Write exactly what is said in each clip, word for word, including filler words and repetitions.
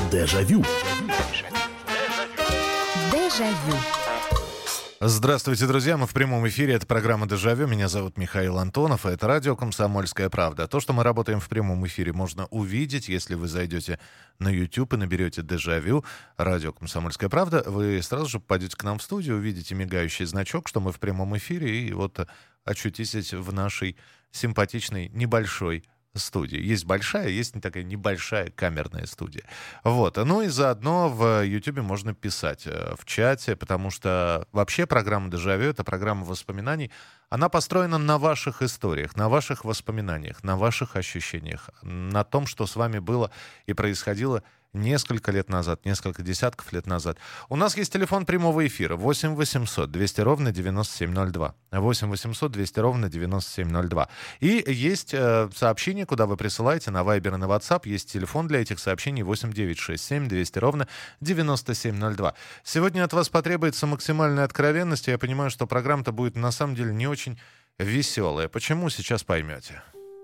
Дежавю. Дежавю. Здравствуйте, друзья. Мы в прямом эфире. Это программа «Дежавю». Меня зовут Михаил Антонов. И это радио «Комсомольская правда». То, что мы работаем в прямом эфире, можно увидеть, если вы зайдете на YouTube и наберете «Дежавю», радио «Комсомольская правда». Вы сразу же попадете к нам в студию, увидите мигающий значок, что мы в прямом эфире, и вот очутитесь в нашей симпатичной небольшой студии. Есть большая, есть такая небольшая камерная студия. Вот. Ну и заодно в YouTube можно писать в чате, потому что вообще программа «Дежавю» — это программа воспоминаний. Она построена на ваших историях, на ваших воспоминаниях, на ваших ощущениях, на том, что с вами было и происходило несколько лет назад, несколько десятков лет назад. У нас есть телефон прямого эфира восемь восемьсот двести ровно девяносто семь ноль два. восемь восемьсот двести ровно девяносто семь ноль два. И есть э, сообщение, куда вы присылаете на Viber и на WhatsApp. Есть телефон для этих сообщений восемь девятьсот шестьдесят семь двести ровно девяносто семь ноль два. Сегодня от вас потребуется максимальная откровенность. Я понимаю, что программа-то будет на самом деле не очень веселая. Почему? Сейчас поймете.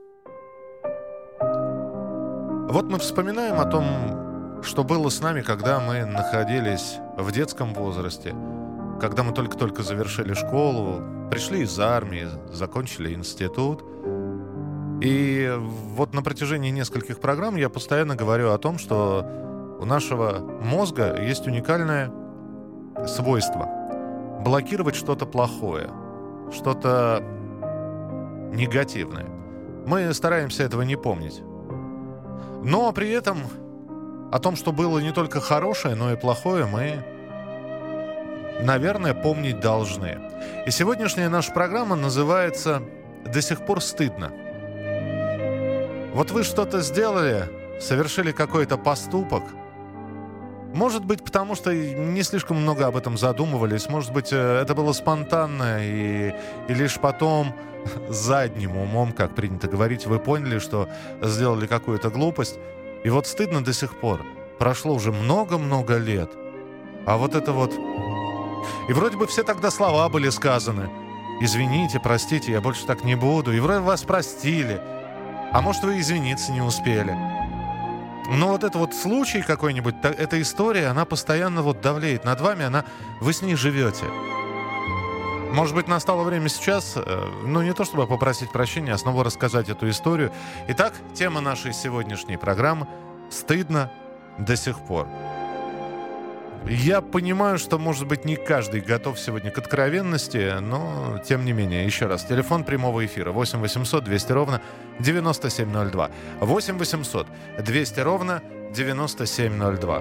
Вот мы вспоминаем о том, что было с нами, когда мы находились в детском возрасте, когда мы только-только завершили школу, пришли из армии, закончили институт. И вот на протяжении нескольких программ я постоянно говорю о том, что у нашего мозга есть уникальное свойство — блокировать что-то плохое, что-то негативное. Мы стараемся этого не помнить. Но при этом о том, что было не только хорошее, но и плохое, мы, наверное, помнить должны. И сегодняшняя наша программа называется «До сих пор стыдно». Вот вы что-то сделали, совершили какой-то поступок. Может быть, потому что не слишком много об этом задумывались. Может быть, это было спонтанно, и, и лишь потом задним умом, как принято говорить, вы поняли, что сделали какую-то глупость. И вот стыдно до сих пор. Прошло уже много-много лет. А вот это вот... И вроде бы все тогда слова были сказаны. Извините, простите, я больше так не буду. И вроде вас простили. А может, вы извиниться не успели. Но вот это вот случай какой-нибудь, эта история, она постоянно вот давлеет над вами, она, вы с ней живете. Может быть, настало время сейчас, ну, не то чтобы попросить прощения, а снова рассказать эту историю. Итак, тема нашей сегодняшней программы — «Стыдно до сих пор». Я понимаю, что, может быть, не каждый готов сегодня к откровенности, но, тем не менее, еще раз, телефон прямого эфира восемь восемьсот двести ровно девяносто семь ноль два. восемь восемьсот двести ровно девяносто семь ноль два.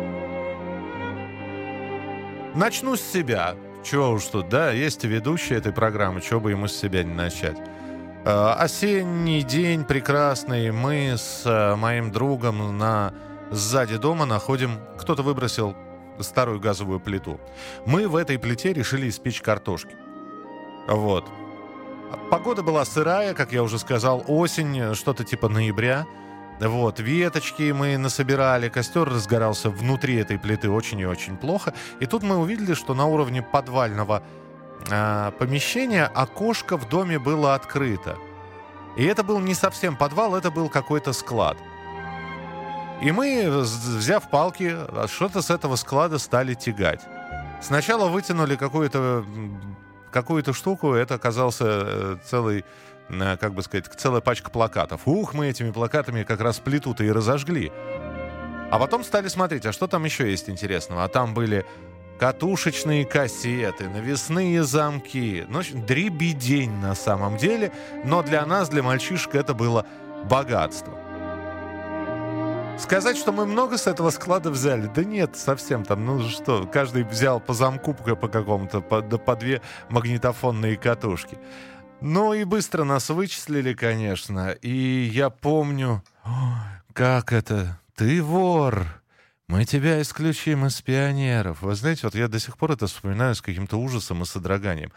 Начну с себя. Чего уж тут, да, есть ведущий этой программы, чего бы ему с себя не начать. Э, осенний день прекрасный, мы с э, моим другом на сзади дома находим, кто-то выбросил старую газовую плиту. Мы в этой плите решили испечь картошки. Вот. Погода была сырая, как я уже сказал, осень, что-то типа ноября. Вот, веточки мы насобирали, костер разгорался внутри этой плиты очень и очень плохо. И тут мы увидели, что на уровне подвального э, помещения окошко в доме было открыто. И это был не совсем подвал, это был какой-то склад. И мы, взяв палки, что-то с этого склада стали тягать. Сначала вытянули какую-то, какую-то штуку, это оказался целый... как бы сказать, целая пачка плакатов. Ух, мы этими плакатами как раз плиту-то и разожгли. А потом стали смотреть, а что там еще есть интересного? А там были катушечные кассеты, навесные замки. Ну, в общем, дребедень на самом деле. Но для нас, для мальчишек, это было богатство. Сказать, что мы много с этого склада взяли? Да нет, совсем там, ну что, каждый взял по замку по какому-то, по, да по две магнитофонные катушки. Ну и быстро нас вычислили, конечно. И я помню, как это, ты вор, мы тебя исключим из пионеров. Вы знаете, вот я до сих пор это вспоминаю с каким-то ужасом и содроганием.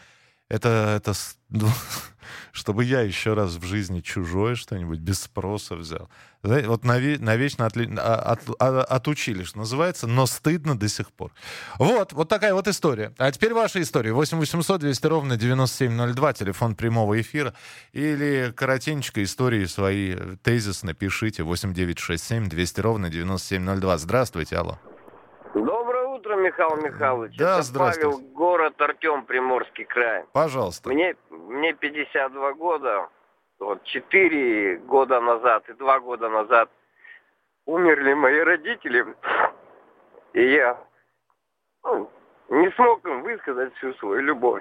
Это, это с- ну, чтобы я еще раз в жизни чужое что-нибудь без спроса взял. Знаете, вот наве- навечно отли- а- от- а- отучили, что называется, но стыдно до сих пор. Вот, вот такая вот история. А теперь ваша история. восемь восемьсот двести ровно девяносто семь ноль два, телефон прямого эфира. Или коротенько истории свои тезисно пишите. восемь девятьсот шестьдесят семь двести ровно девяносто семь ноль два. Здравствуйте, алло. Доброе утро, Михаил Михайлович. Да, Это здравствуйте. Павел, город Артем, Приморский край. Пожалуйста. Мне, мне пятьдесят два года. Вот четыре года назад и два года назад умерли мои родители. И я ну, не смог им высказать всю свою любовь.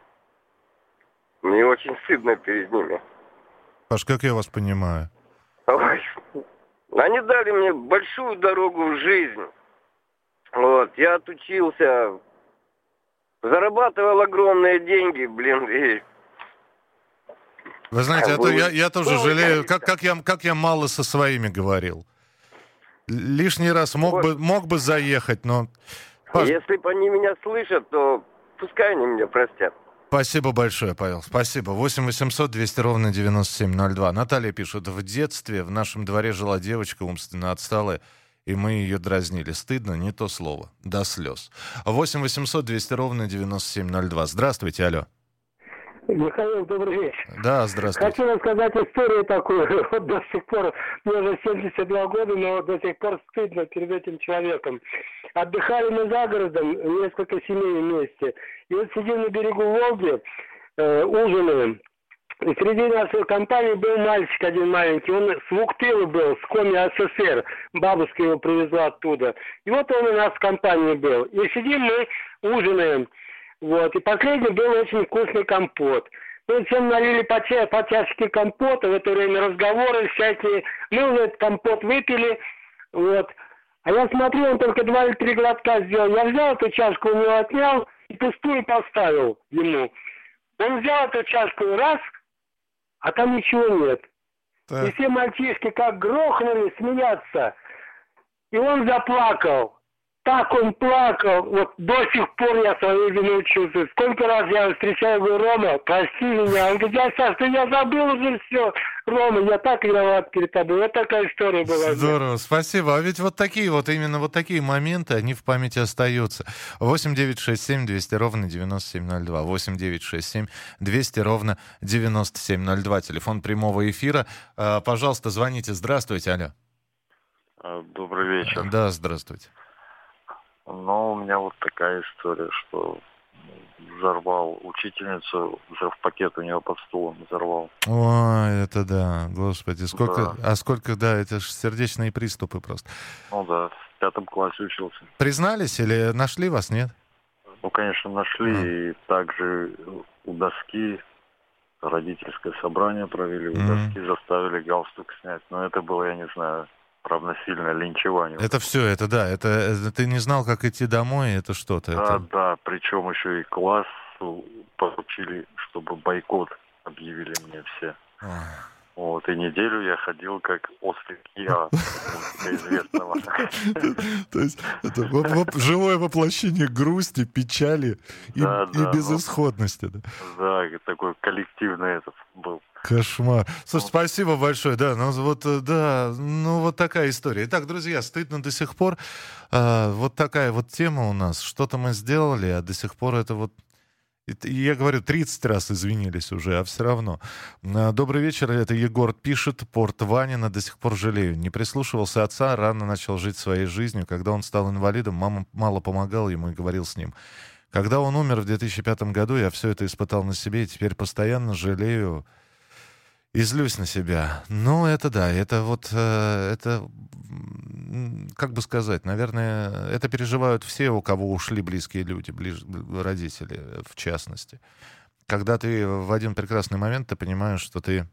Мне очень стыдно перед ними. Паш, как я вас понимаю? Ой. Они дали мне большую дорогу в жизнь. Вот, я отучился, зарабатывал огромные деньги, блин, и... Вы знаете, а то я, я тоже Ну, жалею, как, как, я, как я мало со своими говорил. Л- Лишний раз мог, Вот. бы, мог бы заехать, но... Паш, Если бы они меня слышат, то пускай они меня простят. спасибо большое, Павел, спасибо. восемь восемьсот двести ровно девяносто семь ноль два. Наталья пишет, в детстве в нашем дворе жила девочка умственно отсталая, и мы ее дразнили. Стыдно, не то слово, до слез. восемь восемьсот двести ровно девяносто семь ноль два. Здравствуйте, алло. Михаил, добрый вечер. Да, здравствуйте. Хочу рассказать историю такую. Вот до сих пор, мне уже семьдесят два года, но до сих пор стыдно перед этим человеком. Отдыхали мы за городом, несколько семей вместе. И вот сидим на берегу Волги, э, ужинаем. И среди нашей компании был мальчик один маленький. Он с Вуктылы был, с Коми СССР. Бабушка его привезла оттуда. И вот он у нас в компании был. И сидим мы, ужинаем. Вот. И последний был очень вкусный компот. Мы всем налили по, ча- по чашке компота, в это время разговоры всякие. Мы уже этот компот выпили. Вот. А я смотрю, он только два или три глотка сделал. Я взял эту чашку, у него отнял и пустую поставил ему. Он взял эту чашку раз, а там ничего нет. Так. И все мальчишки как грохнули смеяться. И он заплакал. Так он плакал. Вот до сих пор я свою вину чувствую. Сколько раз я встречаю, говорю, Рома, прости меня. Он говорит, я, Саш, ты я забыл уже все. Рома, я так виноват перед тобой. Вот такая история была. Здорово, спасибо. А ведь вот такие вот, именно вот такие моменты, они в памяти остаются. восемь девятьсот шестьдесят семь двести ровно девяносто семь ноль два. восемь девятьсот шестьдесят семь двести ровно девяносто семь ноль два. Телефон прямого эфира. А, пожалуйста, звоните. Здравствуйте, алло. Добрый вечер. Да, здравствуйте. Но у меня вот такая история, что взорвал учительницу, взрыв пакет у нее под стулом взорвал. Ой, это да, господи, сколько, Да. а сколько, да, это же сердечные приступы просто. Ну да, в пятом классе учился. Признались или нашли вас, нет? Ну, конечно, нашли, А. и также у доски родительское собрание провели, у Мгм. доски заставили галстук снять. Но это было, я не знаю, равносильное линчевание. Это все, это да, это, это ты не знал, как идти домой, это что-то. Да, это... да, причем еще и классу поручили, чтобы бойкот объявили мне все. Ой. Вот, и неделю я ходил как ослик я, известного. То есть это воп- воп- живое воплощение грусти, печали и, Да, и да, безысходности. Да. Да, такой коллективный этот был. Кошмар. Слушай, спасибо большое. Да, ну вот, э, да, ну вот такая история. Итак, друзья, стыдно до сих пор. А, вот такая вот тема у нас. Что-то мы сделали, а до сих пор это вот... И я говорю, тридцать раз извинились уже, а все равно. А, Добрый вечер, это Егор пишет. Порт Ванина, до сих пор жалею. Не прислушивался отца, рано начал жить своей жизнью. Когда он стал инвалидом, мама мало помогала ему и говорил с ним. Когда он умер в две тысячи пятом году, я все это испытал на себе, и теперь постоянно жалею и злюсь на себя. Ну, это да, это вот, э, это, м, как бы сказать, наверное, это переживают все, у кого ушли близкие люди, ближ, родители в частности. Когда ты в один прекрасный момент, ты понимаешь, что ты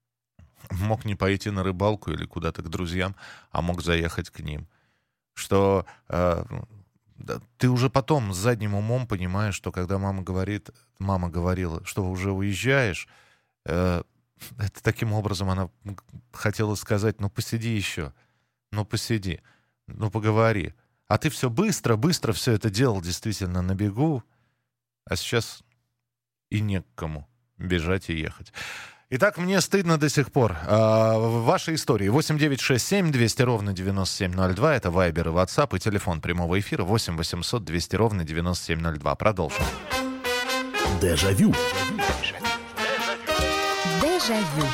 мог не пойти на рыбалку или куда-то к друзьям, а мог заехать к ним. Что э, да, ты уже потом с задним умом понимаешь, что когда мама говорит, мама говорила, что уже уезжаешь, э, это таким образом она хотела сказать, ну посиди еще, ну посиди, ну поговори. А ты все быстро, быстро все это делал действительно на бегу, а сейчас и не к кому бежать и ехать. Итак, мне стыдно до сих пор. А, ваши истории. восемь девятьсот шестьдесят семь двести ровно девяносто семь ноль два. Это Вайбер и Ватсап. И телефон прямого эфира восемь восемьсот двести ровно девяносто семь ноль два. Продолжим. Дежавю. Дежавю.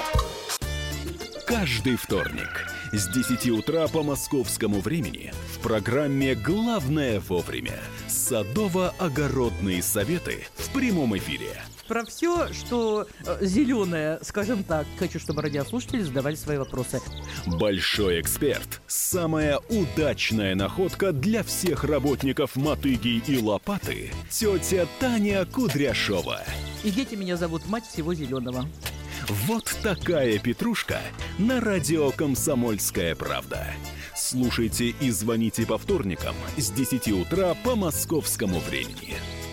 Каждый вторник с десяти утра по московскому времени в программе «Главное вовремя» садово-огородные советы в прямом эфире. Про все, что э, зеленое, скажем так. Хочу, чтобы радиослушатели задавали свои вопросы. Большой эксперт. Самая удачная находка для всех работников мотыги и лопаты. Тетя Таня Кудряшова. И дети меня зовут мать всего зеленого. Вот такая петрушка на радио «Комсомольская правда». Слушайте и звоните по вторникам с десяти утра по московскому времени.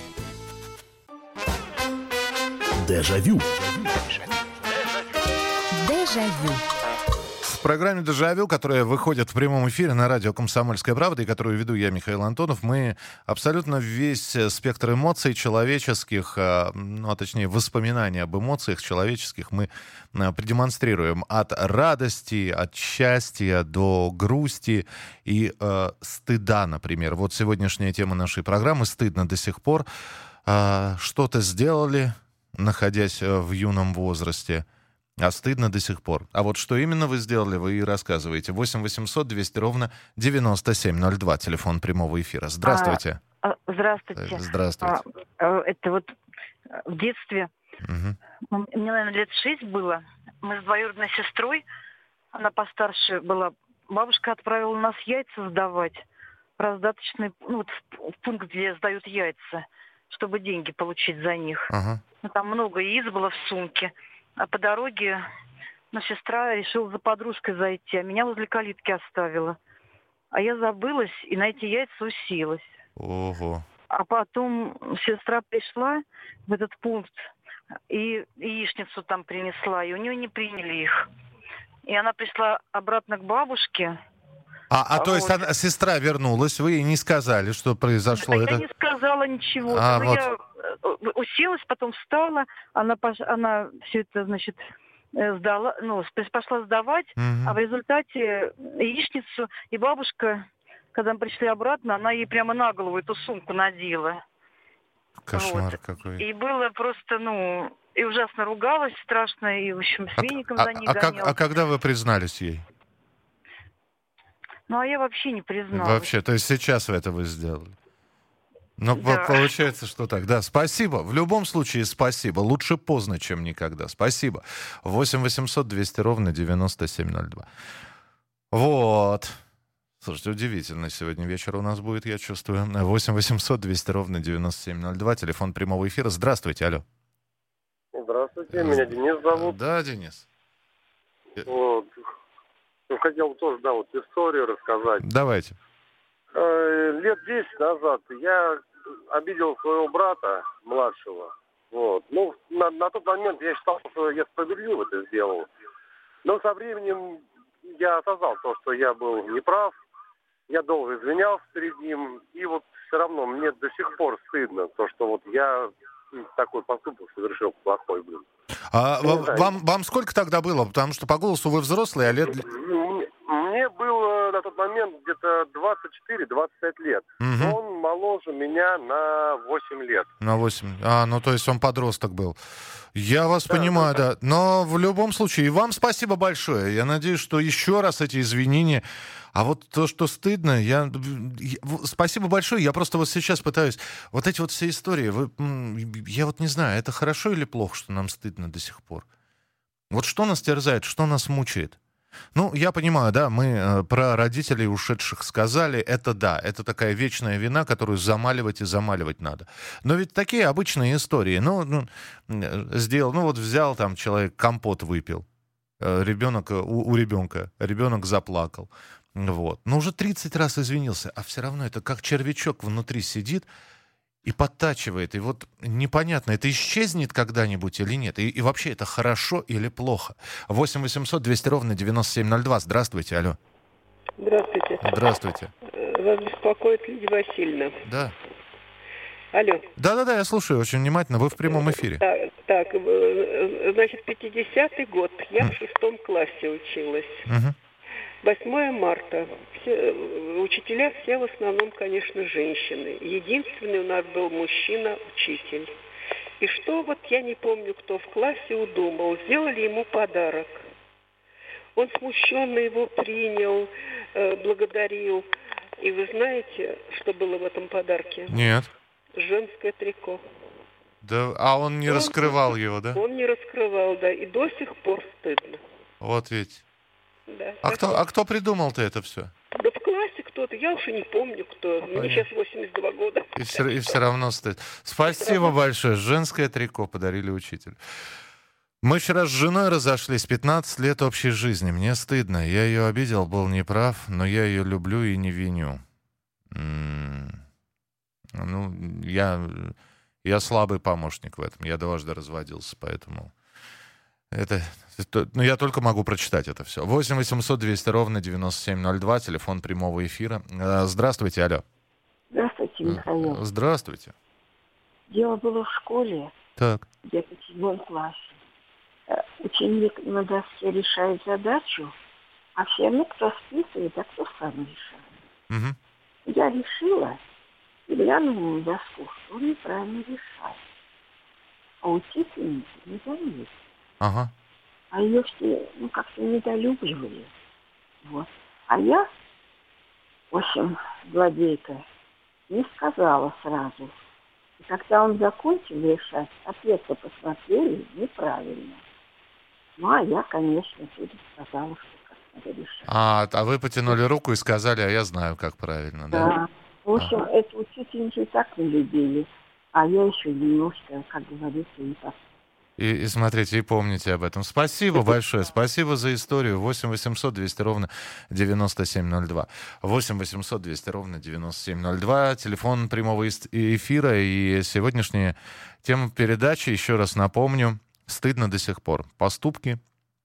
Дежавю. Дежавю. В программе «Дежавю», которая выходит в прямом эфире на радио «Комсомольская правда» и которую веду я, Михаил Антонов, мы абсолютно весь спектр эмоций человеческих, ну, а точнее воспоминаний об эмоциях человеческих мы продемонстрируем. От радости, от счастья до грусти и э, стыда, например. Вот сегодняшняя тема нашей программы «Стыдно до сих пор». Э, что-то сделали, находясь в юном возрасте, а стыдно до сих пор. А вот что именно вы сделали, вы и рассказываете. восемь восемьсот двести ровно девяносто семь ноль два, телефон прямого эфира. Здравствуйте. А, а, здравствуйте. Здравствуйте. А, это вот в детстве, угу. Мне, наверное, лет шесть было, мы с двоюродной сестрой, она постарше была, бабушка отправила нас яйца сдавать в раздаточный, ну, вот в, в пункт, где сдают яйца, чтобы деньги получить за них. Ага. Ну, там много яиц было в сумке. А по дороге, ну, сестра решила за подружкой зайти, а меня возле калитки оставила. А я забылась, и на эти яйца уселась. Ого. А потом сестра пришла в этот пункт, и яичницу там принесла, и у нее не приняли их. И она пришла обратно к бабушке. А, а вот. то есть она, сестра вернулась, вы ей не сказали, что произошло? Да, это? Я не сказала ничего. А, Но вот. я уселась, потом встала, она, пош... она все это, значит, сдала, ну, пошла сдавать, Угу. а в результате яичницу, и бабушка, когда мы пришли обратно, она ей прямо на голову эту сумку надела. Кошмар вот. какой. И было просто, ну, и ужасно ругалась, страшно, и, в общем, с А, веником а, за ней а, как, гонялась. а когда вы признались ей? Ну, а я вообще не призналась. Вообще, то есть сейчас вы это вы сделали? Ну, Да. по- получается, что так. Да, спасибо. В любом случае, спасибо. Лучше поздно, чем никогда. Спасибо. восемь восемьсот двести ровно девяносто семь ноль два. Вот. Слушайте, удивительно. Сегодня вечер у нас будет, я чувствую. восемь восемьсот двести ровно девяносто семь ноль два. Телефон прямого эфира. Здравствуйте, алло. Здравствуйте, меня Денис зовут. Да, Денис. Вот. Ну, хотел тоже, да, вот историю рассказать. Давайте. Э, Лет десять назад я обидел своего брата младшего. Вот. Ну, на, на тот момент я считал, что я справедливо это сделал. Но со временем я осознал то, что я был неправ. Я долго извинялся перед ним. И вот все равно мне до сих пор стыдно, то, что вот я такой поступок совершил плохой, блин. А Ну, вам, да. вам, вам сколько тогда было? Потому что по голосу вы взрослый, а лет... Мне, мне было на тот момент где-то двадцать четыре - двадцать пять лет. Мгм. Он моложе меня на восемь лет. На восемь. А, ну то есть он подросток был. Я вас Да, понимаю, да, да. Но в любом случае, и вам спасибо большое. Я надеюсь, что еще раз эти извинения. А вот то, что стыдно, я... я- в- Спасибо большое. Я просто вот сейчас пытаюсь... Вот эти вот все истории, вы... м, я вот не знаю, это хорошо или плохо, что нам стыдно до сих пор? Вот что нас терзает, что нас мучает? Ну, я понимаю, да, мы э, про родителей ушедших сказали, это да, это такая вечная вина, которую замаливать и замаливать надо. Но ведь такие обычные истории, ну, ну э, сделал, ну вот взял там человек, компот выпил, э, ребенок, э, у, у ребенка, ребенок заплакал, вот. Но уже тридцать раз извинился, а все равно это как червячок внутри сидит и подтачивает, и вот непонятно, это исчезнет когда-нибудь или нет, и, и вообще это хорошо или плохо. восемь восемьсот двести ровно девяносто семь ноль два. Здравствуйте, алло. Здравствуйте. Здравствуйте. Э, Вас беспокоит Лидия Васильевна. Да. Алло. Да-да-да, я слушаю очень внимательно. Вы в прямом эфире. Так, так э, значит, пятидесятый год. Я в шестом классе училась. Угу. восьмое марта. Все, учителя все в основном, конечно, женщины. Единственный у нас был мужчина-учитель. И что вот я не помню, кто в классе удумал. Сделали ему подарок. Он смущенно его принял, э, благодарил. И вы знаете, что было в этом подарке? Нет. Женское трико. Да, а он не он, раскрывал его, да? Он не раскрывал, да. И до сих пор стыдно. Вот ведь. Да, а, кто, а кто придумал-то это все? Да в классе кто-то, я уж и не помню кто. Мне Понятно. Сейчас восемьдесят два года. И все, и все равно стоит. Спасибо большое. Женское трико подарили учителю. Мы вчера с женой разошлись, пятнадцать лет общей жизни. Мне стыдно. Я ее обидел, был неправ, но я ее люблю и не виню. М-м- ну, я, я слабый помощник в этом. Я дважды разводился, поэтому... Это, это, ну, я только могу прочитать это все. восемь восемьсот двести ровно девяносто семь ноль два, телефон прямого эфира. Здравствуйте, алло. Здравствуйте, Михаил. Здравствуйте. Дело было в школе, так. где-то в седьмом классе. Ученик на доске решает задачу, а все равно кто списывает, а кто сам решает. Угу. Я решила и глянула на доску, что он неправильно решает. А учительница не заметила. Ага. А ее все, ну, как-то недолюбливали. Вот. А я, в общем, злодейка, не сказала сразу. И когда он закончил решать, ответы посмотрели неправильно. Ну, а я, конечно, тут сказала, что как надо решать. А, а вы потянули руку и сказали, а я знаю, как правильно, да? Да. В общем, а. эту учительницу и так не любили. А я еще немножко, как говорится, не так. И, и смотрите, и помните об этом. Спасибо большое. Спасибо за историю. восемь восемьсот двести ровно девяносто семь ноль два. восемь восемьсот двести ровно девяносто семь ноль два. Телефон прямого эфира. И сегодняшняя тема передачи, еще раз напомню, стыдно до сих пор. Поступки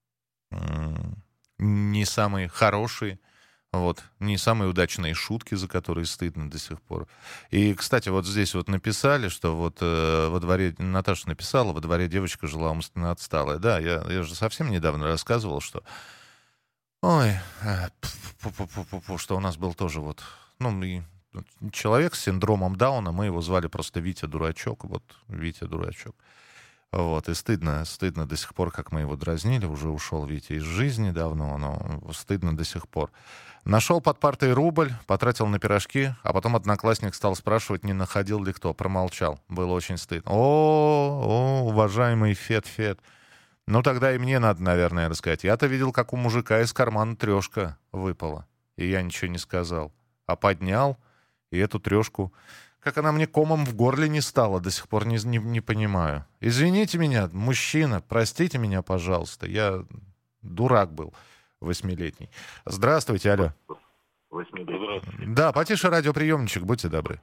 не самые хорошие. Вот, не самые удачные шутки, за которые стыдно до сих пор. И, кстати, вот здесь вот написали, что вот э, во дворе, Наташа написала, во дворе девочка жила умственно отсталая. Да, я, я же совсем недавно рассказывал, что... Ой, э, что у нас был тоже вот... Ну, и человек с синдромом Дауна, мы его звали просто Витя Дурачок. Вот, Витя Дурачок. Вот, и стыдно, стыдно до сих пор, как мы его дразнили. Уже ушел Витя из жизни давно, но стыдно до сих пор. Нашел под партой рубль, потратил на пирожки, а потом одноклассник стал спрашивать, не находил ли кто. Промолчал. Было очень стыдно. О, о, уважаемый Фет-Фет. Ну, тогда и мне надо, наверное, рассказать. Я-то видел, как у мужика из кармана трешка выпала. И я ничего не сказал. А поднял, и эту трешку... Как она мне комом в горле не стала, до сих пор не, не, не понимаю. Извините меня, мужчина, простите меня, пожалуйста. Я дурак был восьмилетний. Здравствуйте, алло. Здравствуйте. Да, потише радиоприемничек, будьте добры.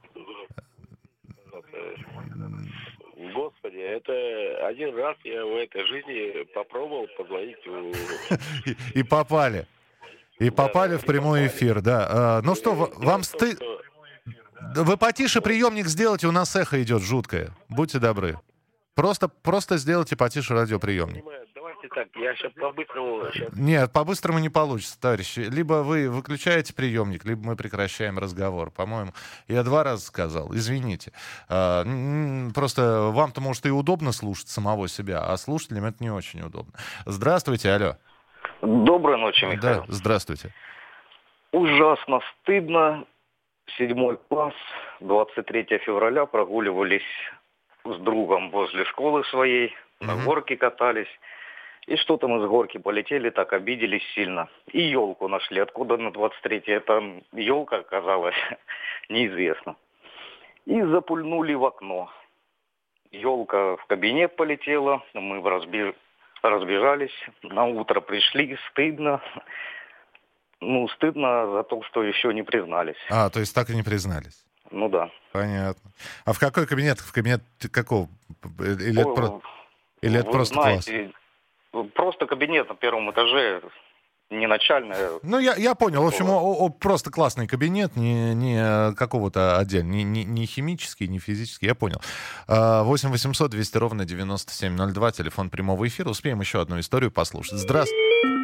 Господи, это один раз я в этой жизни попробовал позвонить. И попали. И попали в прямой эфир, да. Ну что, вам стыдно... Вы потише приемник сделайте, у нас эхо идет жуткое. Будьте добры. Просто, просто сделайте потише радиоприемник. Давайте так, я сейчас по-быстрому... Нет, по-быстрому не получится, товарищи. Либо вы выключаете приемник, либо мы прекращаем разговор. По-моему, я два раза сказал, извините. Просто вам-то, может, и удобно слушать самого себя, а слушателям это не очень удобно. Здравствуйте, алло. Доброй ночи, Михаил. Да, здравствуйте. Ужасно стыдно. Седьмой класс, двадцать третьего февраля прогуливались с другом возле школы своей, на mm-hmm. горке катались. И что-то мы с горки полетели, так обиделись сильно. И елку нашли. Откуда на двадцать третье там елка оказалась, неизвестно. И запульнули в окно. Елка в кабинет полетела, мы разбеж... разбежались. На утро пришли, стыдно. Ну, стыдно за то, что еще не признались. А, то есть так и не признались? Ну да. Понятно. А в какой кабинет? В кабинет какого? Или это, про... Или это просто знаете, класс? Просто кабинет на первом этаже. не начальная. Ну, я, я понял. В общем, о, о, просто классный кабинет, не, не какого-то отдельного, не, не, не химический, не физический, я понял. восемь восемьсот двести ровно девяносто семь ноль два, телефон прямого эфира. Успеем еще одну историю послушать. Здравствуйте.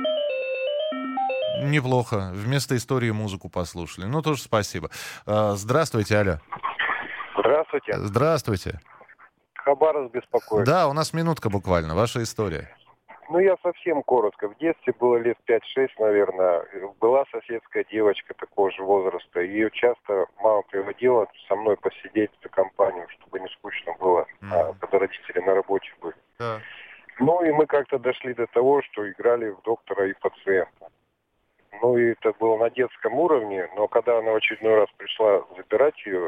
Неплохо. Вместо истории музыку послушали. Ну, тоже спасибо. Здравствуйте, алло. Здравствуйте. Здравствуйте. Хабаровск беспокоит. Да, у нас минутка буквально. Ваша история. Ну, я совсем коротко. В детстве было лет пять-шесть, наверное. Была соседская девочка такого же возраста. Ее часто мама приводила со мной посидеть за компанию, чтобы не скучно было, mm. а, когда родители на работе были. Yeah. Ну, и мы как-то дошли до того, что играли в доктора и пациента. Ну, и это было на детском уровне, но когда она в очередной раз пришла забирать ее,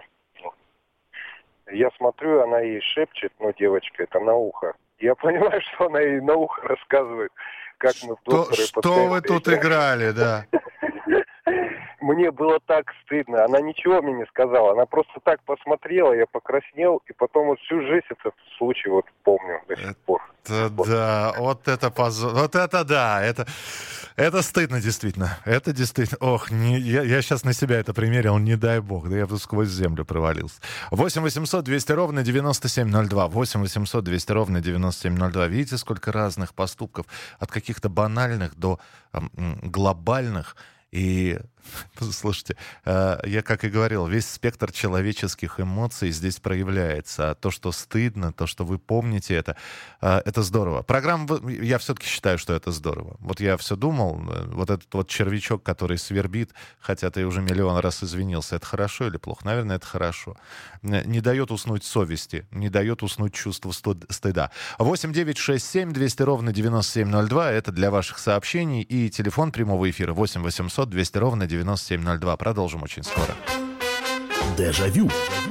я смотрю, она ей шепчет, ну, девочка, это на ухо. Я понимаю, что она ей на ухо рассказывает, как мы в доктора и пациента. Что вы тут играли, да? Мне было так стыдно. Она ничего мне не сказала. Она просто так посмотрела, я покраснел, и потом вот всю жизнь этот случай вот помню до сих пор. Это да, вот это позор. Вот это да, это, это стыдно действительно. Это действительно. Ох, не, я, я сейчас на себя это примерил, не дай бог. Да я бы сквозь землю провалился. восемь восемьсот двести ровно девяносто семь ноль два. восемь восемьсот двести ровно девяносто семь ноль два. Видите, сколько разных поступков. От каких-то банальных до м, глобальных. И, слушайте, я, как и говорил, весь спектр человеческих эмоций здесь проявляется. То, что стыдно, то, что вы помните это, это здорово. Программа, я все-таки считаю, что это здорово. Вот я все думал, вот этот вот червячок, который свербит, хотя ты уже миллион раз извинился, это хорошо или плохо? Наверное, это хорошо. Не дает уснуть совести, не дает уснуть чувство стыда. восемь девятьсот шестьдесят семь двести ровно девяносто семь ноль два, это для ваших сообщений. И телефон прямого эфира восемь восемьсот двести ровно девяносто семь ноль два. Продолжим очень скоро. Дежавю.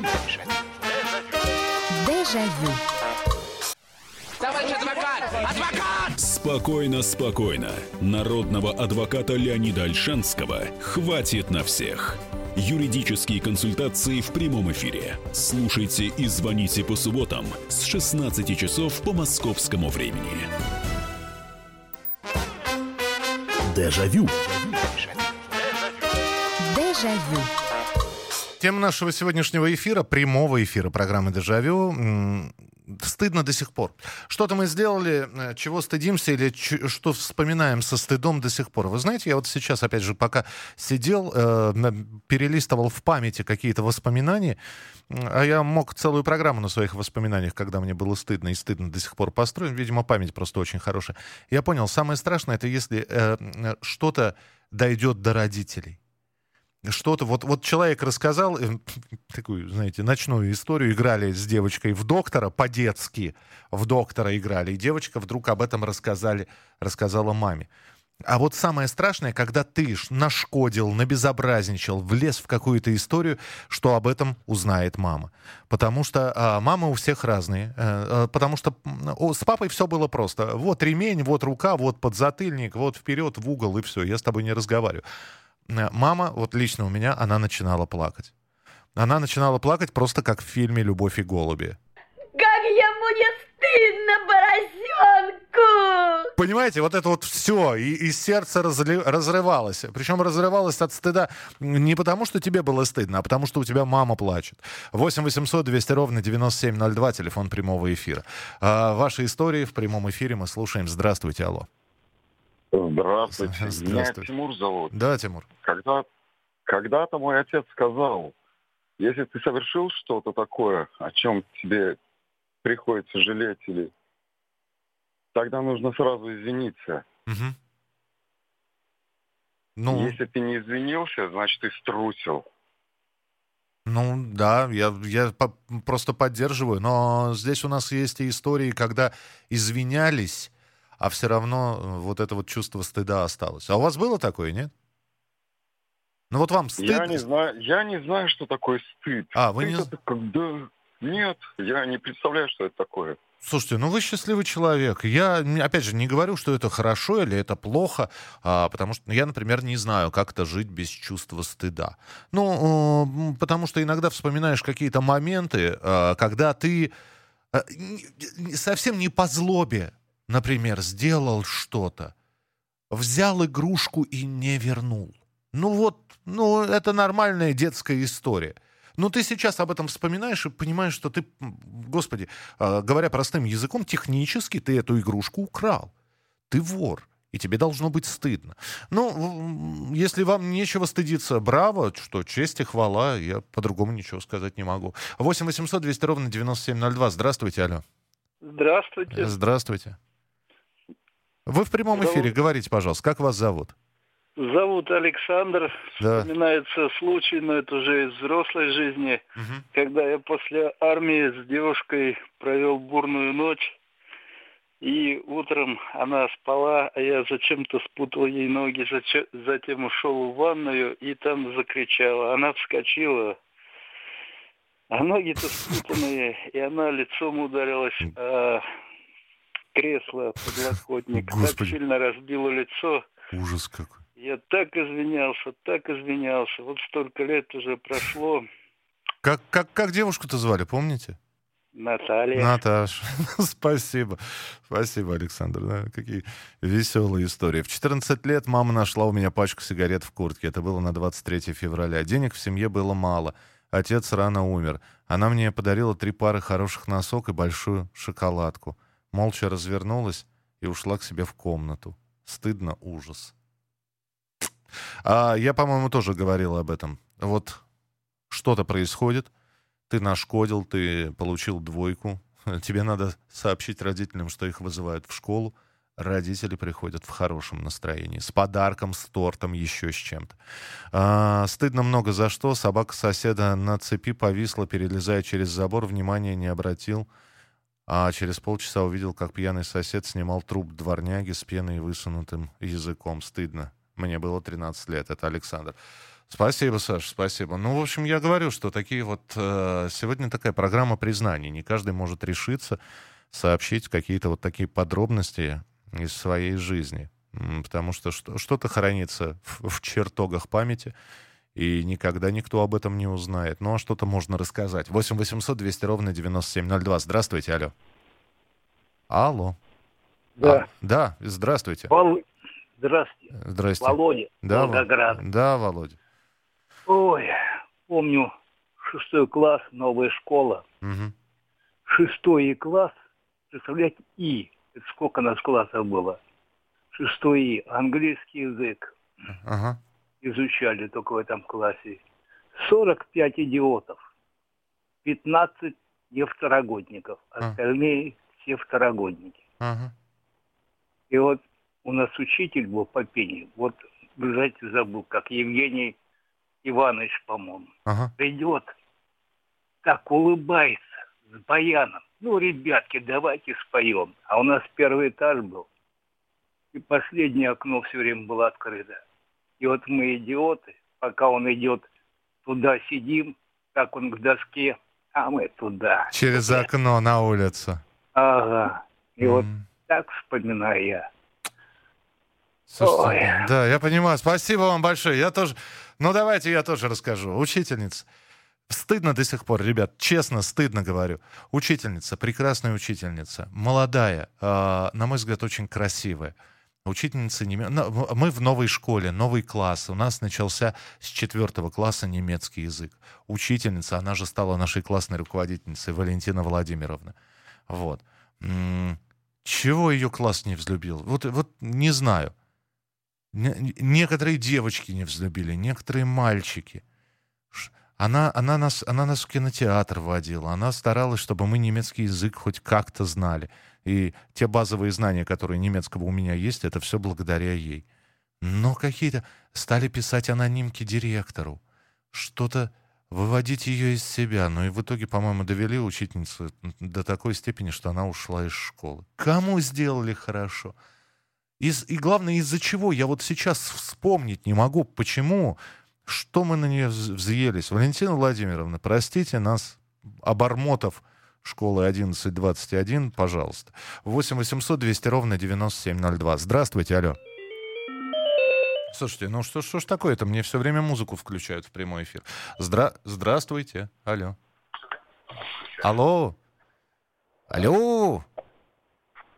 Дежавю. Товарищ адвокат! Адвокат! Спокойно, спокойно. Народного адвоката Леонида Ольшанского хватит на всех. Юридические консультации в прямом эфире. Слушайте и звоните по субботам с шестнадцати часов по московскому времени. Дежавю. Дежавю. Тема нашего сегодняшнего эфира, прямого эфира программы «Дежавю», м- стыдно до сих пор. Что-то мы сделали, чего стыдимся или ч- что вспоминаем со стыдом до сих пор. Вы знаете, я вот сейчас, опять же, пока сидел, э, перелистывал в памяти какие-то воспоминания, а я мог целую программу на своих воспоминаниях, когда мне было стыдно и стыдно до сих пор построить. Видимо, память просто очень хорошая. Я понял, самое страшное, это если э, что-то дойдет до родителей. Что-то, вот, вот человек рассказал э, такую, знаете, ночную историю, играли с девочкой в доктора, по-детски в доктора играли, и девочка вдруг об этом рассказали, рассказала маме. А вот самое страшное, когда ты нашкодил, набезобразничал, влез в какую-то историю, что об этом узнает мама. Потому что а, мамы у всех разные. А, потому что о, с папой все было просто. Вот ремень, вот рука, вот подзатыльник, вот вперед в угол, и все, я с тобой не разговариваю. Мама, вот лично у меня, она начинала плакать. Она начинала плакать просто как в фильме «Любовь и голуби». Как ему не стыдно, поросенку! Понимаете, вот это вот все, и, и сердце разли, разрывалось. Причем разрывалось от стыда не потому, что тебе было стыдно, а потому, что у тебя мама плачет. восемь восемьсот двести ровно девяносто семь ноль два, телефон прямого эфира. А ваши истории в прямом эфире мы слушаем. Здравствуйте, алло. Здравствуйте. Здравствуйте. Меня Тимур зовут. Да, Тимур. Когда, когда-то мой отец сказал, если ты совершил что-то такое, о чем тебе приходится жалеть, или тогда нужно сразу извиниться. Угу. Ну... Если ты не извинился, значит, ты струсил. Ну, да, я, я по- просто поддерживаю. Но здесь у нас есть и истории, когда извинялись, а все равно вот это вот чувство стыда осталось. А у вас было такое, нет? Ну вот вам стыд... Я не знаю, я не знаю, что такое стыд. А, вы не... Это когда... Нет, я не представляю, что это такое. Слушайте, ну вы счастливый человек. Я, опять же, не говорю, что это хорошо или это плохо, а, потому что я, например, не знаю, как это жить без чувства стыда. Ну, потому что иногда вспоминаешь какие-то моменты, когда ты совсем не по злобе, например, сделал что-то. взял игрушку и не вернул. Ну вот, ну это нормальная детская история. Но ты сейчас об этом вспоминаешь и понимаешь, что ты, господи, говоря простым языком, технически ты эту игрушку украл. Ты вор. И тебе должно быть стыдно. Ну, если вам нечего стыдиться, браво, что честь и хвала, я по-другому ничего сказать не могу. восемь восемьсот двести ровно девяносто семь ноль два. Здравствуйте, алло. Здравствуйте. Здравствуйте. Вы в прямом зовут... эфире, говорите, пожалуйста, как вас зовут? Зовут Александр. Да. Вспоминается случай, но это уже из взрослой жизни, угу. когда я после армии с девушкой провел бурную ночь. И утром она спала, а я зачем-то спутал ей ноги, затем ушел в ванную и там закричала. Она вскочила, а ноги-то спутанные, и она лицом ударилась о кресло, подлокотник. Господи. Так сильно разбила лицо. Ужас какой. Я так извинялся, так извинялся. Вот столько лет уже прошло. Как, как, как девушку-то звали, помните? Наталья. Наташа. Спасибо. Спасибо, Александр. Да, какие веселые истории. В четырнадцать лет мама нашла у меня пачку сигарет в куртке. Это было на двадцать третье февраля. Денег в семье было мало. Отец рано умер. Она мне подарила три пары хороших носок и большую шоколадку. Молча развернулась и ушла к себе в комнату. Стыдно, ужас. А я, по-моему, тоже говорил об этом. Вот что-то происходит. Ты нашкодил, ты получил двойку. Тебе надо сообщить родителям, что их вызывают в школу. Родители приходят в хорошем настроении. С подарком, с тортом, еще с чем-то. А, стыдно много за что. Собака соседа на цепи повисла, перелезая через забор. Внимания не обратил. А через полчаса увидел, как пьяный сосед снимал труп дворняги с пеной и высунутым языком. Стыдно. Мне было тринадцать лет. Это Александр. Спасибо, Саша, спасибо. Ну, в общем, я говорю, что такие вот... Э, сегодня такая программа признаний. Не каждый может решиться сообщить какие-то вот такие подробности из своей жизни. Потому что что-то хранится в, в чертогах памяти, и никогда никто об этом не узнает. Ну, а что-то можно рассказать. восемь восемьсот двести ровно девяносто семь ноль два. Здравствуйте, алло. Алло. Да. А, да, здравствуйте. Вол... Здравствуйте. Здравствуйте. Володя. Да, Волгоград. Да, Володя. Ой, помню, шестой класс, новая школа. Угу. Шестой класс, представляете, И. Это сколько нас классов было? Шестой И. Английский язык. Ага. Изучали только в этом классе. сорок пять идиотов. пятнадцать не второгодников. Остальные все второгодники. Ага. И вот у нас учитель был по пению. Вот, знаете, забыл, как Евгений Иванович, по-моему. Ага. Придет, так улыбается с баяном. Ну, ребятки, давайте споем. А у нас первый этаж был. И последнее окно все время было открыто. И вот мы, идиоты, пока он идет туда, сидим, как он к доске, а мы туда. Через туда. окно на улицу. Ага. И mm. вот так вспоминаю я. Слушайте, да, я понимаю. Спасибо вам большое. Я тоже... Ну, давайте я тоже расскажу. Учительница. Стыдно до сих пор, ребят, честно, стыдно говорю. Учительница, прекрасная учительница, молодая, э, на мой взгляд, очень красивая. Учительница немецкого... Мы в новой школе, новый класс. У нас начался с четвертого класса немецкий язык. Учительница, она же стала нашей классной руководительницей, Валентина Владимировна. Вот. М-м- чего ее класс не взлюбил? Вот, вот не знаю. Некоторые девочки не взлюбили, некоторые мальчики. Она, она, нас, она нас в кинотеатр водила, она старалась, чтобы мы немецкий язык хоть как-то знали. И те базовые знания, которые немецкого у меня есть, это все благодаря ей. Но какие-то... Стали писать анонимки директору, что-то выводить ее из себя. Ну и в итоге, по-моему, довели учительницу до такой степени, что она ушла из школы. Кому сделали хорошо? Из, и главное, из-за чего? Я вот сейчас вспомнить не могу, почему, что мы на нее взъелись. Валентина Владимировна, простите нас, обормотов школы одиннадцать двадцать один, пожалуйста. восемь восемьсот двести ровно девяносто семь ноль два. Здравствуйте, алло. Слушайте, ну что, что ж такое-то? Мне все время музыку включают в прямой эфир. Здра... Здравствуйте, алло. Алло. Алло.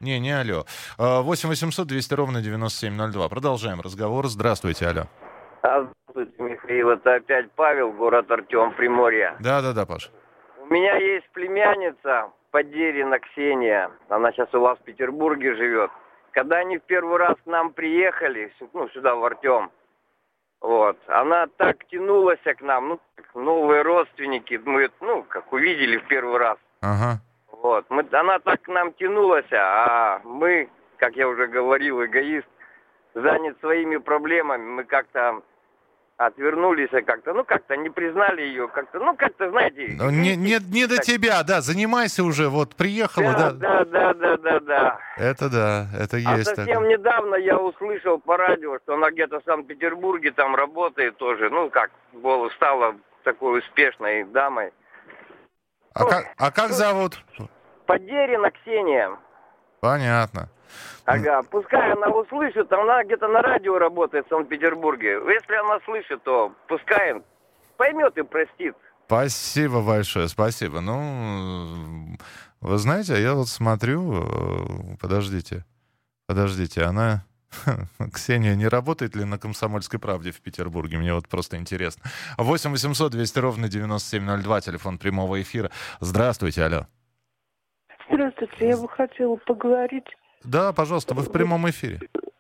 Не, не алло. восемь восемьсот двести ровно девяносто семь ноль два. Продолжаем разговор. Здравствуйте, алло. Здравствуйте, Михаил. Это опять Павел, город Артем, Приморье. Да-да-да, Паш. У меня есть племянница Подерина Ксения. Она сейчас у вас в Петербурге живет. Когда они в первый раз к нам приехали, ну, сюда, в Артем, вот, она так тянулась к нам, ну, новые родственники, мы, ну, как увидели в первый раз. Ага. Вот, мы, она так к нам тянулась, а мы, как я уже говорил, эгоист, занят своими проблемами, мы как-то отвернулись, а как-то, ну, как-то не признали ее, как-то, ну, как-то, знаете... Ну, не, не, не до тебя, да, занимайся уже, вот, приехала, да. Да, да, да, да, да. Это да, это А есть совсем такое. недавно я услышал по радио, что она где-то в Санкт-Петербурге там работает тоже, ну, как, было, стала такой успешной дамой. А, ну, как, а как зовут? Подерина Ксения. Понятно. Ага, пускай она услышит, она где-то на радио работает в Санкт-Петербурге. Если она слышит, то пускай поймет и простит. Спасибо большое, спасибо. Ну, вы знаете, я вот смотрю, подождите, подождите, она, Ксения, не работает ли на «Комсомольской правде» в Петербурге? Мне вот просто интересно. восемь восемьсот двести ровно девяносто семь ноль два, телефон прямого эфира. Здравствуйте, алло. Здравствуйте, я бы хотела поговорить... Да, пожалуйста, вы в прямом эфире.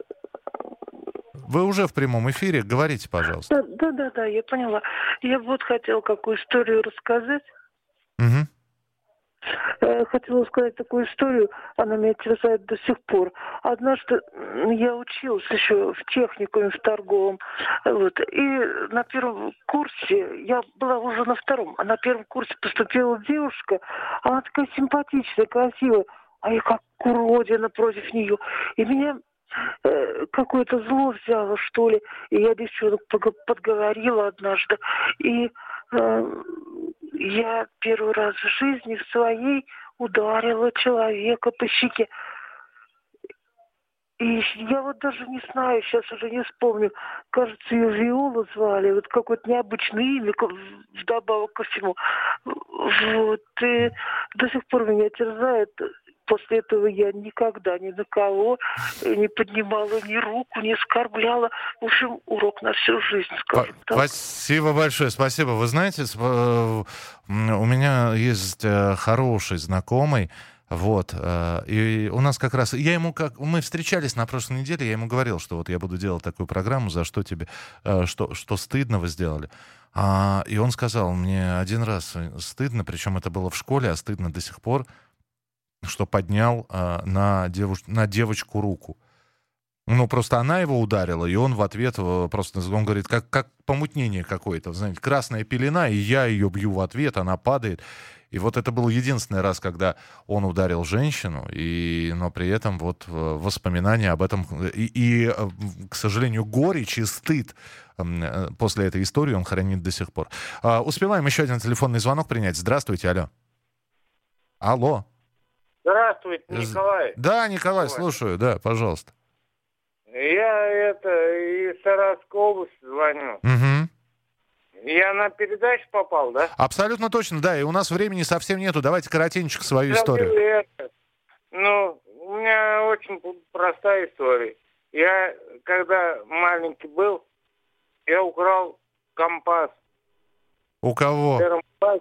Вы уже в прямом эфире, говорите, пожалуйста. Да, да, да, да, я поняла. Я вот хотела какую историю рассказать. Угу. Я хотела сказать такую историю, она меня терзает до сих пор. Однажды я училась еще в техникуме, в торговом, вот, и на первом курсе, я была уже на втором, а на первом курсе поступила девушка, она такая симпатичная, красивая, а я как уродина против нее. И меня э, какое-то зло взяло, что ли. И я девчонок подговорила однажды. И э, я первый раз в жизни в своей ударила человека по щеке. И я вот даже не знаю, сейчас уже не вспомню. Кажется, ее Виола звали. Вот какое-то необычное имя, вдобавок ко всему. Вот. И до сих пор меня терзает. После этого я никогда ни на кого не поднимала ни руку, не оскорбляла. В общем, урок на всю жизнь, скажем так. Спасибо большое, спасибо. Вы знаете, у меня есть хороший знакомый, вот, и у нас как раз, я ему как, мы встречались на прошлой неделе, я ему говорил, что вот я буду делать такую программу, за что тебе, что, что стыдно вы сделали. А, и он сказал мне один раз стыдно, причем это было в школе, а стыдно до сих пор, что поднял э, на, девуш... на девочку руку. Ну, просто она его ударила, и он в ответ просто, он говорит, как, как помутнение какое-то, знаете, красная пелена, и я ее бью в ответ, она падает. И вот это был единственный раз, когда он ударил женщину, и, но при этом вот воспоминания об этом, и, и, к сожалению, горечь и стыд после этой истории он хранит до сих пор. А, успеваем еще один телефонный звонок принять. Здравствуйте, алло. Алло. Здравствуйте, Николай. Да, Николай, слушаю, да, пожалуйста. Я это из Саратовской области звоню. Угу. Я на передачу попал, да? Абсолютно точно, да, и у нас времени совсем нету. Давайте коротенько свою Я историю. Это, ну, у меня очень простая история. Я, когда маленький был, я украл компас. У кого? В первом классе.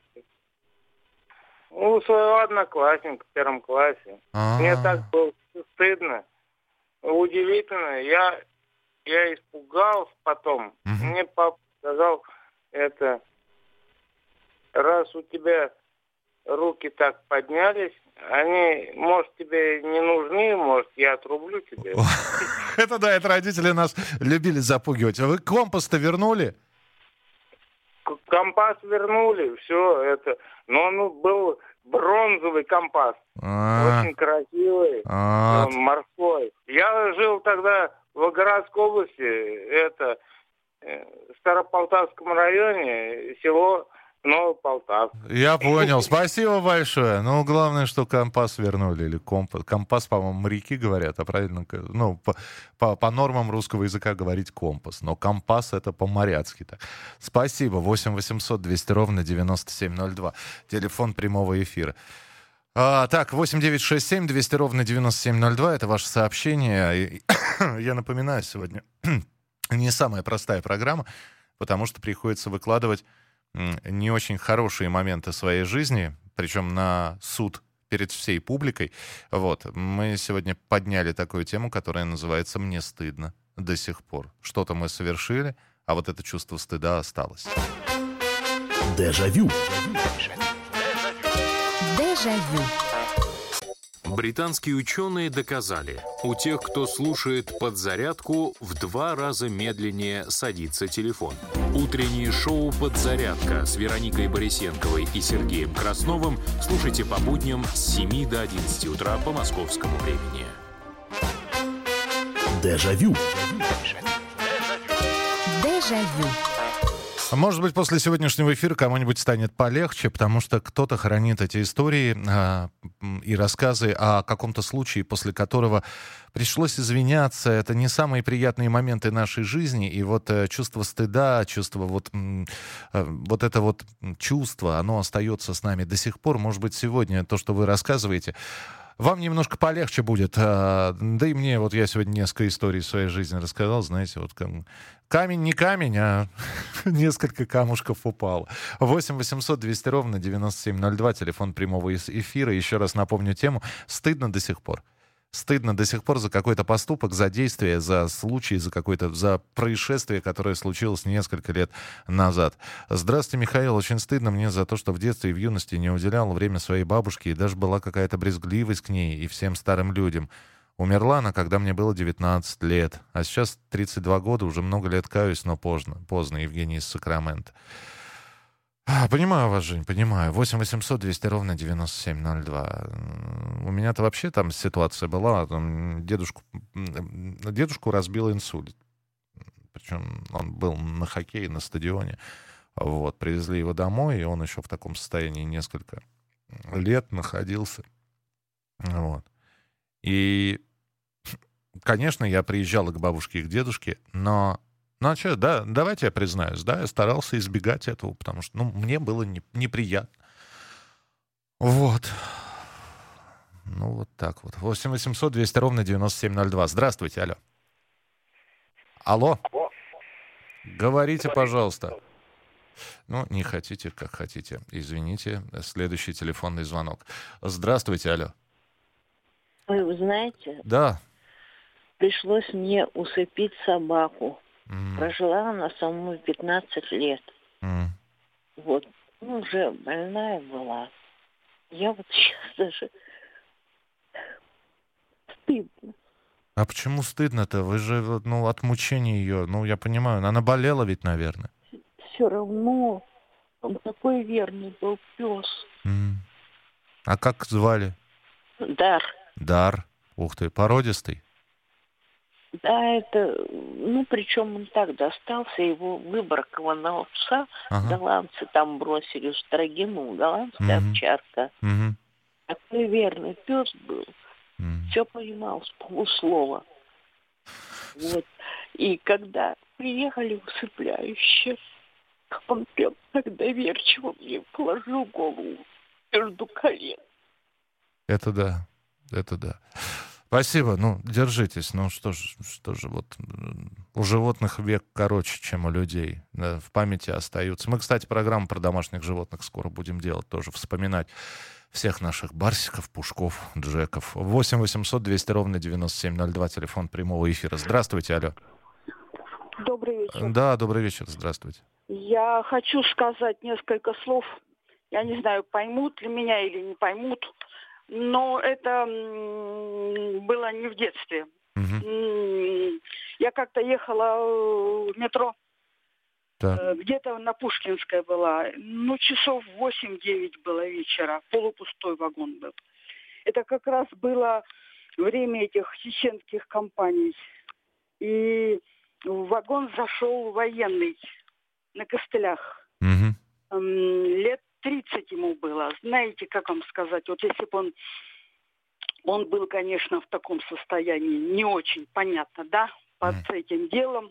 У своего одноклассника в первом классе. А-а-а. Мне так было стыдно. Удивительно. Я, я испугался потом. Угу. Мне папа сказал, это, раз у тебя руки так поднялись, они, может, тебе не нужны, может, я отрублю тебе. Это да, это родители нас любили запугивать. Вы компас-то вернули? Компас вернули, все это. Но он был бронзовый компас. А-а-а. Очень красивый. А-а-а. Он морской. Я жил тогда в Волгоградской области, это, в Старополтавском районе, село Новополтавск. Я понял. Спасибо большое. Ну, главное, что компас вернули. Или компас. Компас, по-моему, моряки говорят, а правильно, ну, по, по, по нормам русского языка говорить компас. Но компас — это по-моряцки. Так. Спасибо. восемь восемьсот двести ровно девяносто семь ноль два. Телефон прямого эфира. А, так, восемь девятьсот шестьдесят семь двести ровно девяносто семь ноль два, это ваше сообщение. Я напоминаю, сегодня не самая простая программа, потому что приходится выкладывать не очень хорошие моменты своей жизни, причем на суд перед всей публикой. Вот. Мы сегодня подняли такую тему, которая называется «Мне стыдно до сих пор». Что-то мы совершили, а вот это чувство стыда осталось. Дежавю. Дежавю. Британские ученые доказали, у тех, кто слушает «Подзарядку», в два раза медленнее садится телефон. Утреннее шоу «Подзарядка» с Вероникой Борисенковой и Сергеем Красновым слушайте по будням с семи до одиннадцати утра по московскому времени. Дежавю. Дежавю. Может быть, после сегодняшнего эфира кому-нибудь станет полегче, потому что кто-то хранит эти истории э, и рассказы о каком-то случае, после которого пришлось извиняться. Это не самые приятные моменты нашей жизни. И вот э, чувство стыда, чувство вот, э, вот это вот чувство, оно остается с нами до сих пор. Может быть, сегодня то, что вы рассказываете, вам немножко полегче будет. Да и мне, вот я сегодня несколько историй в своей жизни рассказал, знаете, вот камень не камень, а несколько камушков упало. восемь восемьсот двести ровно девяносто семь ноль два, телефон прямого эфира. Еще раз напомню тему. Стыдно до сих пор. Стыдно до сих пор за какой-то поступок, за действие, за случай, за какое-то, за происшествие, которое случилось несколько лет назад. Здравствуйте, Михаил. Очень стыдно мне за то, что в детстве и в юности не уделял время своей бабушке, и даже была какая-то брезгливость к ней и всем старым людям. Умерла она, когда мне было девятнадцать лет. А сейчас тридцать два года, уже много лет каюсь, но поздно. Поздно, Евгений из Сакрамента. А, понимаю вас, Жень, понимаю. восемь восемьсот двести ровно девяносто семь ноль два. У меня-то вообще там ситуация была. Там дедушку, дедушку разбил инсульт. Причем он был на хоккее, на стадионе. Вот, привезли его домой, и он еще в таком состоянии несколько лет находился. Вот. И, конечно, я приезжал к бабушке и к дедушке, но... Ну, а что, да, давайте я признаюсь, да, я старался избегать этого, потому что, ну, мне было не, неприятно. Вот. Ну, вот так вот. восемь восемьсот двести ровно девяносто семь ноль два. Здравствуйте, алло. Алло. Говорите, пожалуйста. Ну, не хотите, как хотите. Извините. Следующий телефонный звонок. Здравствуйте, алло. Ой, вы знаете? Да. Пришлось мне усыпить собаку. Mm. Прожила она со мной пятнадцать лет. Mm. Вот. Ну, уже больная была. Я вот сейчас даже стыдно. А почему стыдно-то? Вы же, ну, от мучения ее, ну, я понимаю, она болела ведь, наверное. Все равно он такой верный был пес. Mm. А как звали? Дар. Дар. Ух ты, породистый? Да, это, ну, причем он так достался, его выбракованного пса, ага. Голландцы там бросили в Строгину, голландская mm-hmm. овчарка. Mm-hmm. Такой верный пес был, mm-hmm. все понимал с полуслова. Вот. И когда приехали усыпляющие, он прям так доверчиво мне положил голову между колен. Это да, это да. Спасибо, ну, держитесь. Ну, что же, что же, вот у животных век короче, чем у людей. Да, в памяти остаются. Мы, кстати, программу про домашних животных скоро будем делать, тоже вспоминать всех наших барсиков, пушков, джеков. восемь восемьсот двести ровно девяносто семь ноль два, телефон прямого эфира. Здравствуйте, алло. Добрый вечер. Да, добрый вечер, здравствуйте. Я хочу сказать несколько слов. Я не знаю, поймут ли меня или не поймут. Но это было не в детстве. Uh-huh. Я как-то ехала в метро. Да. Где-то на Пушкинской была. Ну, часов восемь-девять было вечера. Полупустой вагон был. Это как раз было время этих чеченских кампаний. И в вагон зашел военный на костылях. Uh-huh. Лет тридцать ему было. Знаете, как вам сказать, вот если бы он, он был, конечно, в таком состоянии, не очень понятно, да, под mm. этим делом,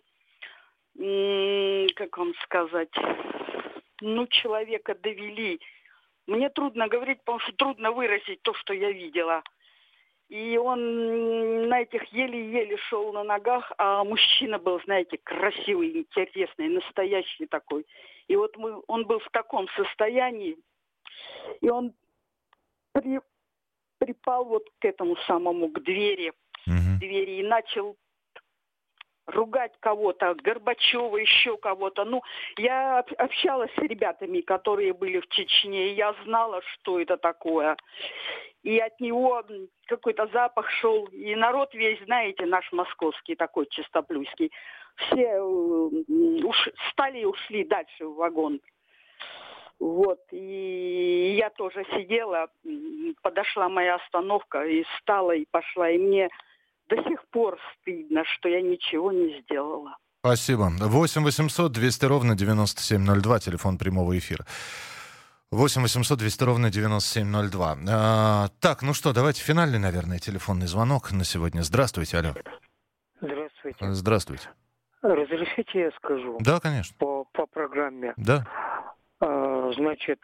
м-м, как вам сказать, ну, человека довели Мне трудно говорить, потому что трудно выразить то, что я видела. И он на этих еле-еле шел на ногах, а мужчина был, знаете, красивый, интересный, настоящий такой. И вот мы, он был в таком состоянии, и он при, припал вот к этому самому, к двери, mm-hmm. двери и начал ругать кого-то, Горбачева, еще кого-то. Ну, я общалась с ребятами, которые были в Чечне, и я знала, что это такое. И от него какой-то запах шел. И народ весь, знаете, наш московский такой чистоплюйский, все уш... встали и ушли дальше в вагон. Вот. И я тоже сидела, подошла моя остановка, и встала, и пошла. И мне до сих пор стыдно, что я ничего не сделала. Спасибо. восемь восемьсот двести ровно девяносто семь ноль два, телефон прямого эфира. восемь восемьсот двести ровно девяносто семь ноль два. А, так, ну что, давайте финальный, наверное, телефонный звонок на сегодня. Здравствуйте, алло. Здравствуйте. Здравствуйте. Разрешите я скажу? Да, конечно. По, по программе. Да. А, значит,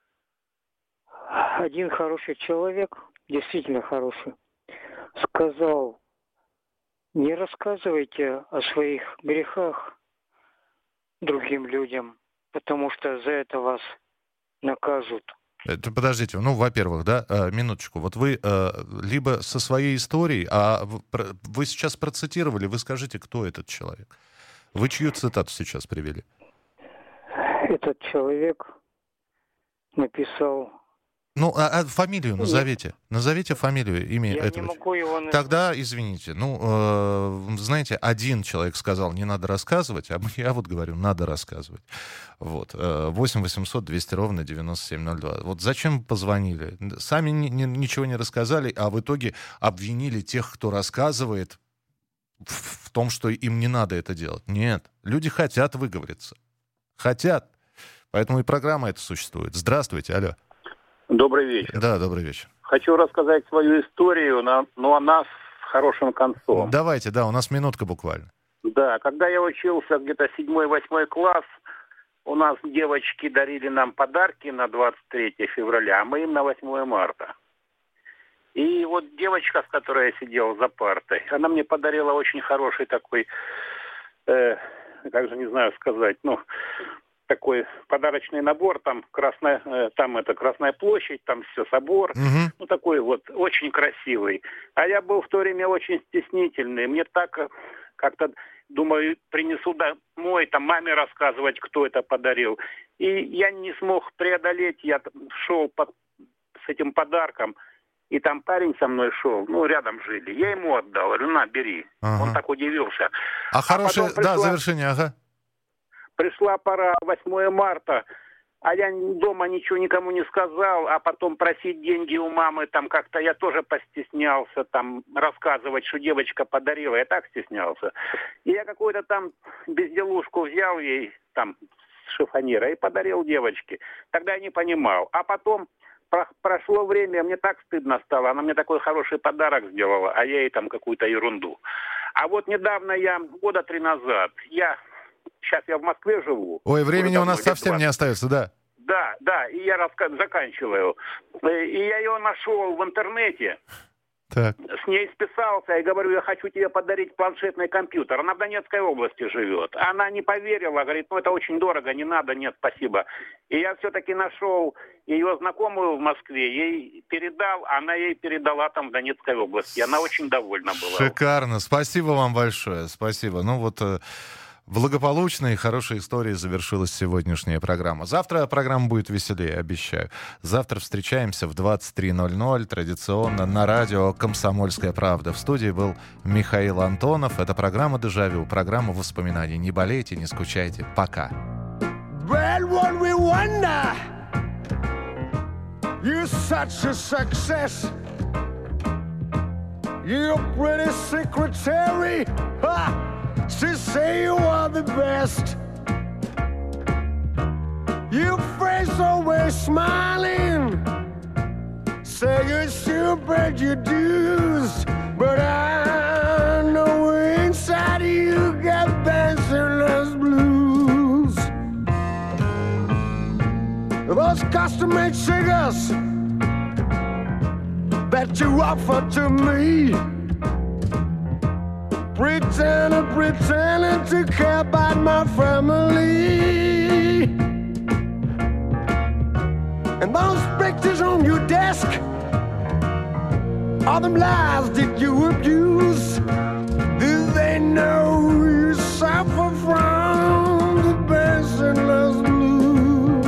один хороший человек, действительно хороший, сказал: не рассказывайте о своих грехах другим людям, потому что за это вас накажут. Это, подождите, ну, во-первых, да, э, минуточку. Вот вы э, либо со своей историей, а вы, вы сейчас процитировали, вы скажите, кто этот человек. Вы чью цитату сейчас привели? Этот человек написал... Ну, а, а фамилию назовите. Нет. Назовите фамилию, имя Я этого. не могу его назвать. Тогда, извините, ну, э, знаете, один человек сказал, не надо рассказывать, а я вот говорю, надо рассказывать. Вот. восемь восемьсот двести ровно девяносто семь ноль два. Вот зачем позвонили? Сами ни, ни, ничего не рассказали, а в итоге обвинили тех, кто рассказывает, в, в том, что им не надо это делать. Нет. Люди хотят выговориться. Хотят. Поэтому и программа эта существует. Здравствуйте, алло. Добрый вечер. Да, добрый вечер. Хочу рассказать свою историю, но она с хорошим концом. Давайте, да, у нас минутка буквально. Да, когда я учился где-то седьмой-восьмой класс, у нас девочки дарили нам подарки на двадцать третье февраля, а мы им на восьмое марта. И вот девочка, с которой я сидел за партой, она мне подарила очень хороший такой, э, как же не знаю сказать, ну... такой подарочный набор, там красная, э, там это Красная площадь, там все собор, uh-huh. ну такой вот очень красивый. А я был в то время очень стеснительный, мне так как-то думаю принесу домой, там маме рассказывать, кто это подарил, и я не смог преодолеть, я шел под, с этим подарком, и там парень со мной шел, ну рядом жили, я ему отдал, говорю, на бери, uh-huh. он так удивился. А, а хорошее, пришла... да, завершение, ага. Пришла пора, восьмое марта, а я дома ничего никому не сказал, а потом просить деньги у мамы, там как-то я тоже постеснялся, там рассказывать, что девочка подарила, я так стеснялся. И я какую-то там безделушку взял ей, там, с шифоньера, и подарил девочке. Тогда я не понимал. А потом про- прошло время, мне так стыдно стало, она мне такой хороший подарок сделала, а я ей там какую-то ерунду. А вот недавно я, года три назад, я... Сейчас я в Москве живу. Ой, времени у нас совсем не остается, да? Да, да, и я раска- заканчиваю. И я ее нашел в интернете, так. С ней списался и говорю, я хочу тебе подарить планшетный компьютер. Она в Донецкой области живет. Она не поверила, говорит, ну это очень дорого, не надо, нет, спасибо. И я все-таки нашел ее знакомую в Москве, ей передал, она ей передала там в Донецкой области. Она очень довольна была. Шикарно, спасибо вам большое, спасибо. Ну вот... Благополучно и хорошей историей завершилась сегодняшняя программа. Завтра программа будет веселее, обещаю. Завтра встречаемся в двадцать три ноль ноль, традиционно на радио «Комсомольская правда». В студии был Михаил Антонов. Это программа «Дежавю», программа воспоминаний. Не болейте, не скучайте. Пока. She say you are the best. Your face always smiling. Say you should pay your dues, but I know inside you got dancerless blues. those custom-made cigars that you offer to me. Pretending, pretending to care about my family. And those pictures on your desk, all them lies that you abuse, do they know you suffer from the Benson-less blues?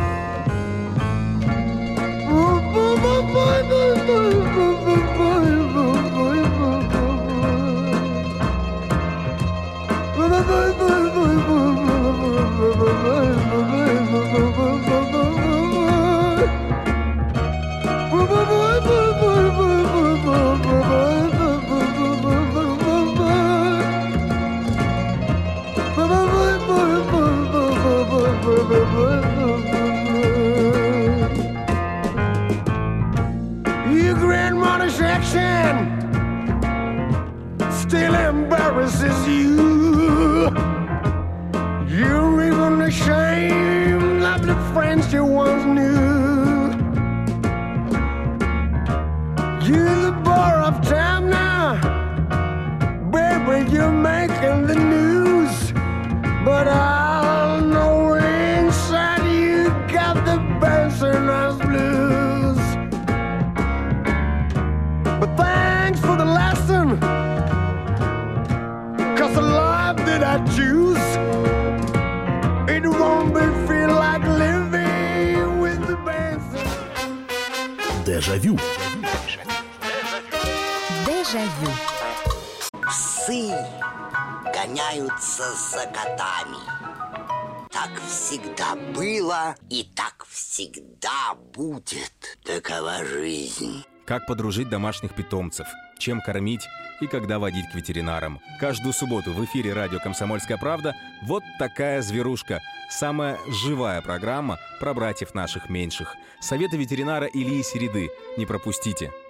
Your grandmother's action still embarrasses you. You're even ashamed of the friends you once knew. You're the bore of time now, baby, you're making the news. But I know inside you got the Benson-less blues. But thanks for the lesson, 'cause the life that I choose, it won't be feel like living with the Benson. Дежавю. Дежавю. Псы гоняются за котами. Так всегда было и так всегда будет. Такова жизнь. Как подружить домашних питомцев, чем кормить и когда водить к ветеринарам. Каждую субботу в эфире радио «Комсомольская правда» вот такая зверушка. Самая живая программа про братьев наших меньших. Советы ветеринара Ильи Середы. Не пропустите.